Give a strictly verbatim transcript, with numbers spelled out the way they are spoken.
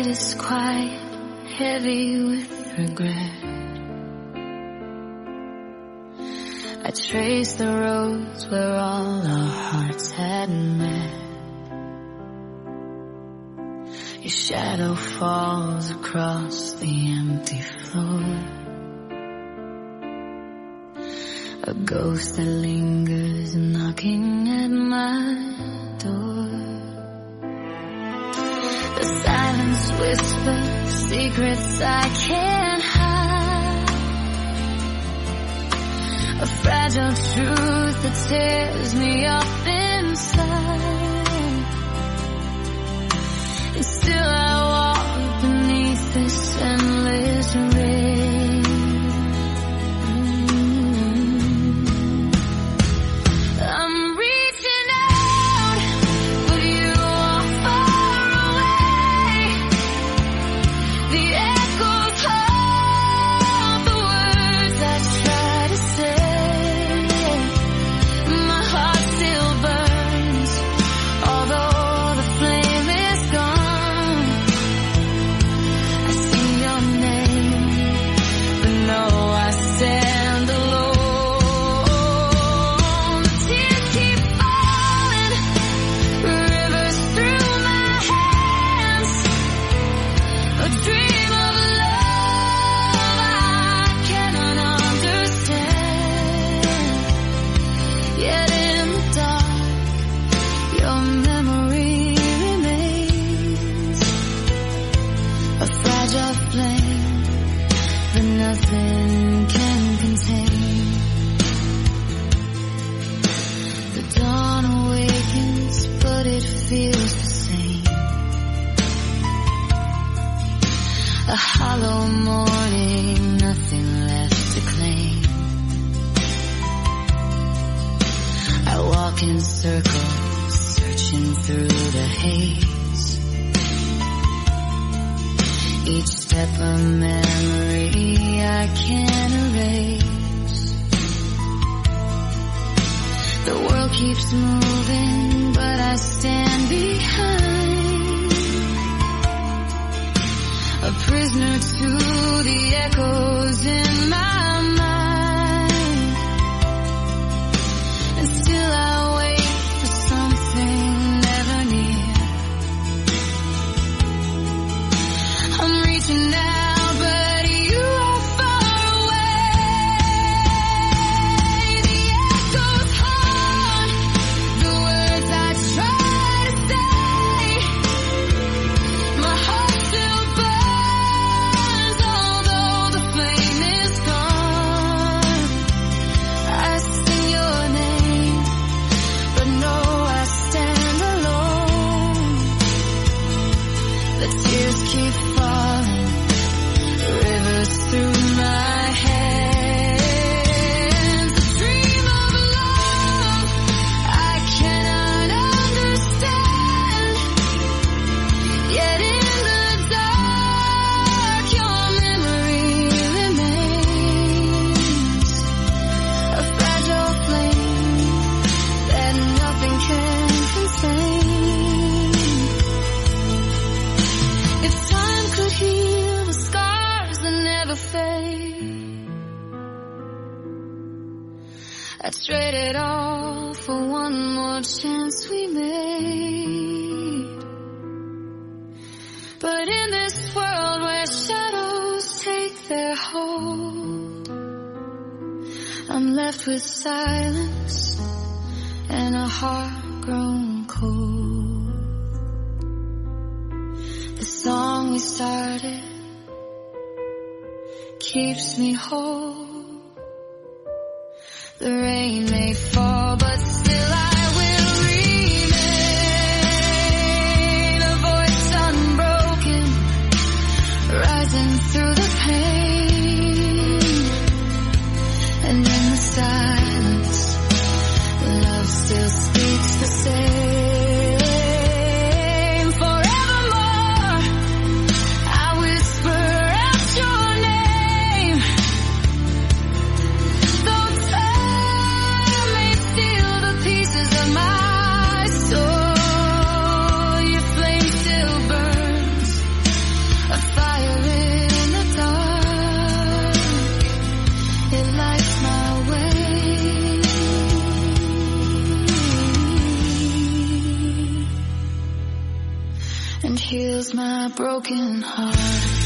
night is quite heavy with regret. I trace the roads where all our hearts had met. Your shadow falls across the empty floor, a ghost that lingers knocking at my door. The silence whispers secrets I can't hide, a fragile truth that tears me up inside. And still I walk beneath this endless rain. I'm reaching out, but you are far away. The echoes of the words I try to say. My heart still burns, although the flame is gone. I see your name, but no, I stand alone. The tears keep falling, rivers through my hands. A dream of love I cannot understand. Yet in the dark, your memory remains, a fragile flame that nothing can contain. The dawn awakens, but it feels the same. A hollow morning, nothing left to claim. I walk in circles, searching through the haze. Each step a memory I can't erase. The world keeps moving, but I stand behind, a prisoner to the echoes in my mind. And still I wait for something never near. I'm reaching out, but you are far away. The echoes haunt the words I try to say. My heart still burns, although the flame is gone. I sing your name, but no, I stand alone. The tears keep falling, rivers through my hands. A dream of love I cannot understand. Yet in the dark, your memory remains, a fragile flame that nothing can contain. If time could heal the scars that never fade, I'd trade it all for one more chance we made. But in this world where shadows take their hold, I'm left with silence and a heart grown cold. The song we started keeps me whole. The rain may fall, but still I will remain, a voice unbroken, rising through the pain. And in the silence, love still speaks the same. Forevermore, I whisper out your name. Though time may steal the broken heart.